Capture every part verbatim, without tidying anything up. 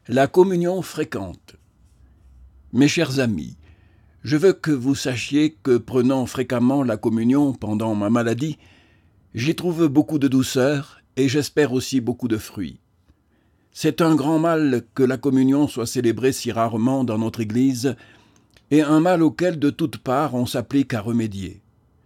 La communion fréquente. Mes chers amis, je veux que vous sachiez que prenant fréquemment la communion pendant ma maladie, j'y trouve beaucoup de douceur et j'espère aussi beaucoup de fruits. C'est un grand mal que la communion soit célébrée si rarement dans notre Église et un mal auquel de toutes parts on s'applique à remédier.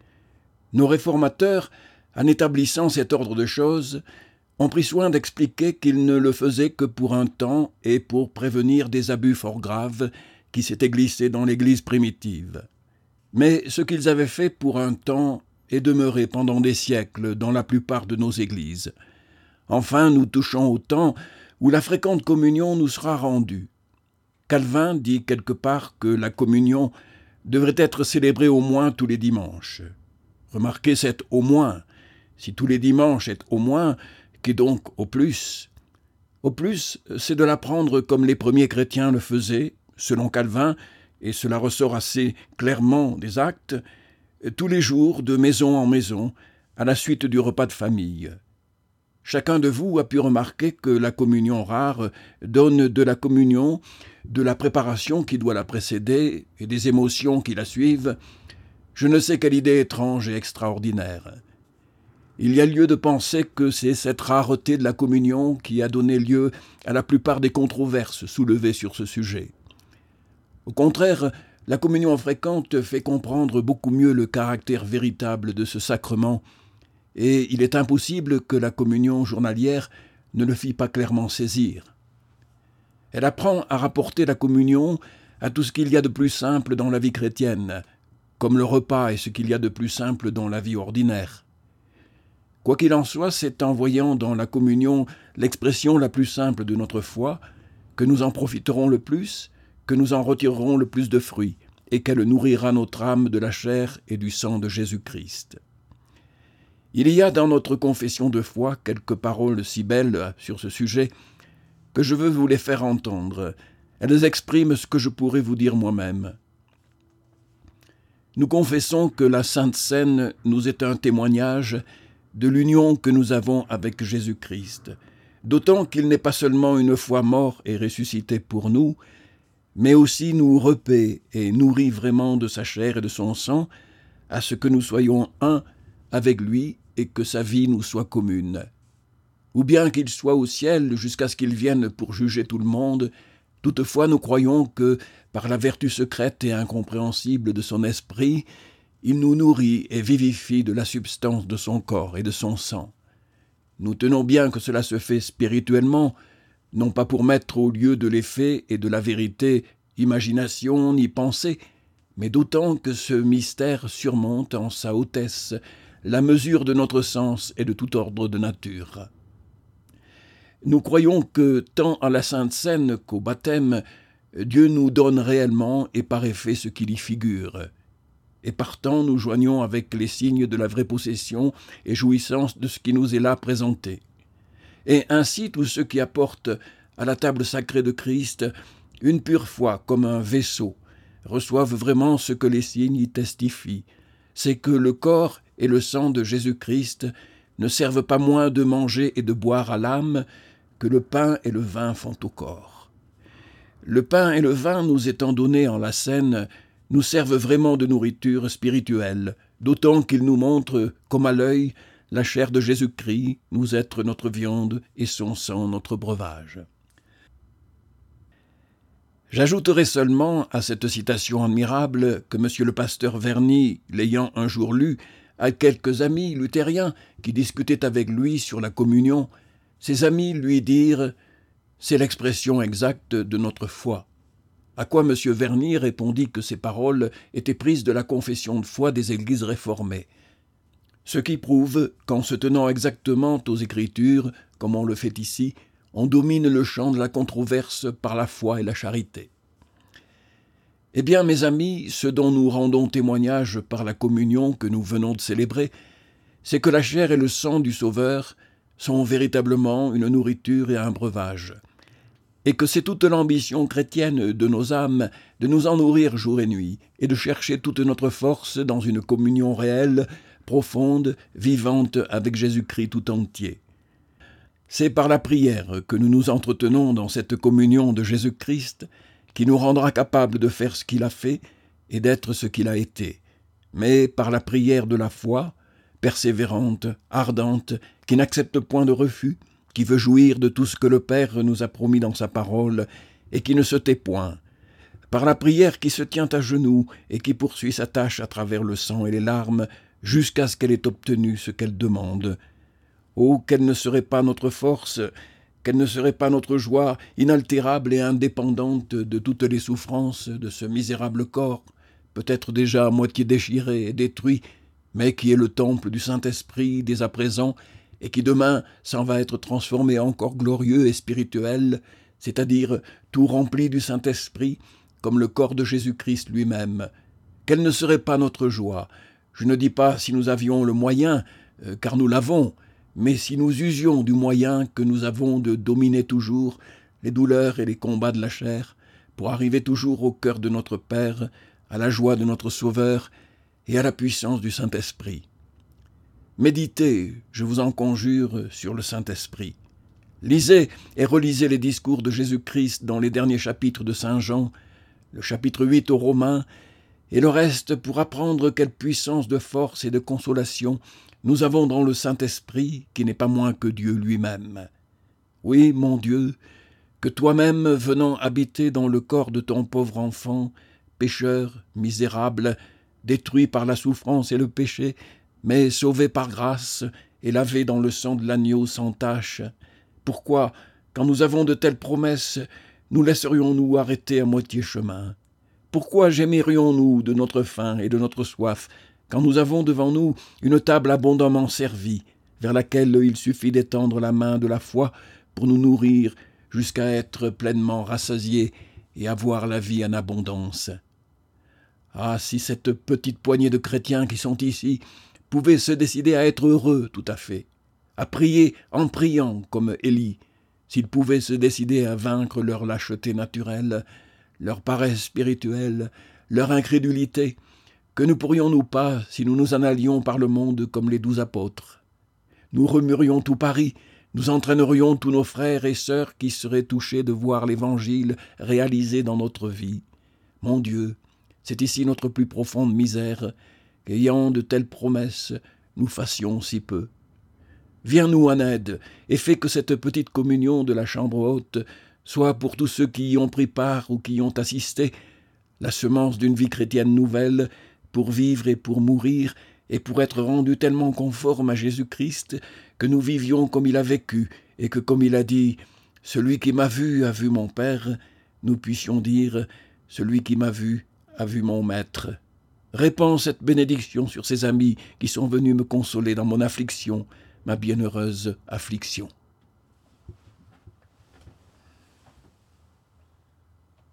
Nos réformateurs, en établissant cet ordre de choses, ont pris soin d'expliquer qu'ils ne le faisaient que pour un temps et pour prévenir des abus fort graves qui s'étaient glissés dans l'Église primitive. Mais ce qu'ils avaient fait pour un temps est demeuré pendant des siècles dans la plupart de nos églises. Enfin, nous touchons au temps où la fréquente communion nous sera rendue. Calvin dit quelque part que la communion devrait être célébrée au moins tous les dimanches. Remarquez cet « au moins ». Si tous les dimanches est « au moins », qui donc au plus. Au plus, c'est de l'apprendre comme les premiers chrétiens le faisaient, selon Calvin, et cela ressort assez clairement des actes, tous les jours, de maison en maison, à la suite du repas de famille. Chacun de vous a pu remarquer que la communion rare donne de la communion, de la préparation qui doit la précéder et des émotions qui la suivent, je ne sais quelle idée étrange et extraordinaire. Il y a lieu de penser que c'est cette rareté de la communion qui a donné lieu à la plupart des controverses soulevées sur ce sujet. Au contraire, la communion fréquente fait comprendre beaucoup mieux le caractère véritable de ce sacrement, et il est impossible que la communion journalière ne le fît pas clairement saisir. Elle apprend à rapporter la communion à tout ce qu'il y a de plus simple dans la vie chrétienne, comme le repas est ce qu'il y a de plus simple dans la vie ordinaire. Quoi qu'il en soit, c'est en voyant dans la communion l'expression la plus simple de notre foi que nous en profiterons le plus, que nous en retirerons le plus de fruits, et qu'elle nourrira notre âme de la chair et du sang de Jésus-Christ. Il y a dans notre confession de foi quelques paroles si belles sur ce sujet que je veux vous les faire entendre. Elles expriment ce que je pourrais vous dire moi-même. Nous confessons que la Sainte Seine nous est un témoignage de l'union que nous avons avec Jésus-Christ, d'autant qu'il n'est pas seulement une fois mort et ressuscité pour nous, mais aussi nous repaît et nourrit vraiment de sa chair et de son sang, à ce que nous soyons un avec lui et que sa vie nous soit commune. Ou bien qu'il soit au ciel jusqu'à ce qu'il vienne pour juger tout le monde, toutefois nous croyons que, par la vertu secrète et incompréhensible de son esprit, il nous nourrit et vivifie de la substance de son corps et de son sang. Nous tenons bien que cela se fait spirituellement, non pas pour mettre au lieu de l'effet et de la vérité imagination ni pensée, mais d'autant que ce mystère surmonte en sa hautesse la mesure de notre sens et de tout ordre de nature. Nous croyons que, tant à la Sainte Seine qu'au baptême, Dieu nous donne réellement et par effet ce qu'il y figure. Et partant, nous joignons avec les signes de la vraie possession et jouissance de ce qui nous est là présenté. Et ainsi, tous ceux qui apportent à la table sacrée de Christ une pure foi comme un vaisseau reçoivent vraiment ce que les signes y testifient, c'est que le corps et le sang de Jésus-Christ ne servent pas moins de manger et de boire à l'âme que le pain et le vin font au corps. Le pain et le vin nous étant donnés en la Seine nous servent vraiment de nourriture spirituelle, d'autant qu'ils nous montrent, comme à l'œil, la chair de Jésus-Christ nous être notre viande et son sang notre breuvage. J'ajouterai seulement à cette citation admirable que monsieur le pasteur Verny, l'ayant un jour lu, à quelques amis luthériens qui discutaient avec lui sur la communion, ses amis lui dirent « C'est l'expression exacte de notre foi ». À quoi M. Verny répondit que ces paroles étaient prises de la confession de foi des églises réformées. Ce qui prouve qu'en se tenant exactement aux Écritures, comme on le fait ici, on domine le champ de la controverse par la foi et la charité. Eh bien, mes amis, ce dont nous rendons témoignage par la communion que nous venons de célébrer, c'est que la chair et le sang du Sauveur sont véritablement une nourriture et un breuvage, et que c'est toute l'ambition chrétienne de nos âmes de nous en nourrir jour et nuit, et de chercher toute notre force dans une communion réelle, profonde, vivante avec Jésus-Christ tout entier. C'est par la prière que nous nous entretenons dans cette communion de Jésus-Christ qui nous rendra capables de faire ce qu'il a fait et d'être ce qu'il a été. Mais par la prière de la foi, persévérante, ardente, qui n'accepte point de refus, qui veut jouir de tout ce que le Père nous a promis dans sa parole et qui ne se tait point. Par la prière qui se tient à genoux et qui poursuit sa tâche à travers le sang et les larmes jusqu'à ce qu'elle ait obtenu ce qu'elle demande. Oh, quelle ne serait pas notre force, quelle ne serait pas notre joie inaltérable et indépendante de toutes les souffrances de ce misérable corps, peut-être déjà à moitié déchiré et détruit, mais qui est le temple du Saint-Esprit dès à présent, et qui demain s'en va être transformé encore glorieux et spirituel, c'est-à-dire tout rempli du Saint-Esprit, comme le corps de Jésus-Christ lui-même. Quelle ne serait pas notre joie? Je ne dis pas si nous avions le moyen, euh, car nous l'avons, mais si nous usions du moyen que nous avons de dominer toujours les douleurs et les combats de la chair, pour arriver toujours au cœur de notre Père, à la joie de notre Sauveur et à la puissance du Saint-Esprit. Méditez, je vous en conjure, sur le Saint-Esprit. Lisez et relisez les discours de Jésus-Christ dans les derniers chapitres de Saint Jean, le chapitre huit aux Romains, et le reste pour apprendre quelle puissance de force et de consolation nous avons dans le Saint-Esprit, qui n'est pas moins que Dieu lui-même. Oui, mon Dieu, que toi-même, venant habiter dans le corps de ton pauvre enfant, pécheur, misérable, détruit par la souffrance et le péché, mais sauvé par grâce et lavé dans le sang de l'agneau sans tache, pourquoi, quand nous avons de telles promesses, nous laisserions-nous arrêter à moitié chemin? Pourquoi gémirions-nous de notre faim et de notre soif, quand nous avons devant nous une table abondamment servie, vers laquelle il suffit d'étendre la main de la foi pour nous nourrir jusqu'à être pleinement rassasiés et avoir la vie en abondance? Ah, si cette petite poignée de chrétiens qui sont ici pouvaient se décider à être heureux tout à fait, à prier en priant comme Élie, s'ils pouvaient se décider à vaincre leur lâcheté naturelle, leur paresse spirituelle, leur incrédulité, que ne pourrions-nous pas si nous nous en allions par le monde comme les douze apôtres? Nous remuerions tout Paris, nous entraînerions tous nos frères et sœurs qui seraient touchés de voir l'Évangile réalisé dans notre vie. Mon Dieu, c'est ici notre plus profonde misère, qu'ayant de telles promesses, nous fassions si peu. Viens-nous en aide et fais que cette petite communion de la chambre haute soit pour tous ceux qui y ont pris part ou qui y ont assisté, la semence d'une vie chrétienne nouvelle, pour vivre et pour mourir, et pour être rendus tellement conformes à Jésus-Christ, que nous vivions comme il a vécu, et que comme il a dit « Celui qui m'a vu a vu mon Père », nous puissions dire « Celui qui m'a vu a vu mon Maître ». Répands cette bénédiction sur ces amis qui sont venus me consoler dans mon affliction, ma bienheureuse affliction.